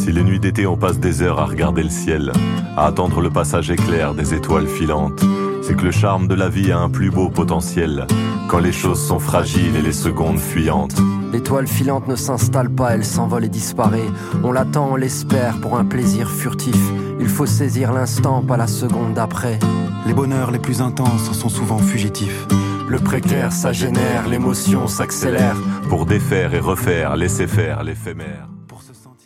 Si les nuits d'été on passe des heures à regarder le ciel, à attendre le passage éclair des étoiles filantes, c'est que le charme de la vie a un plus beau potentiel, quand les choses sont fragiles et les secondes fuyantes. L'étoile filante ne s'installe pas, elle s'envole et disparaît. On l'attend, on l'espère pour un plaisir furtif. Il faut saisir l'instant, pas la seconde d'après. Les bonheurs les plus intenses sont souvent fugitifs. Le précaire, ça génère, l'émotion s'accélère. Pour défaire et refaire, laisser faire l'éphémère.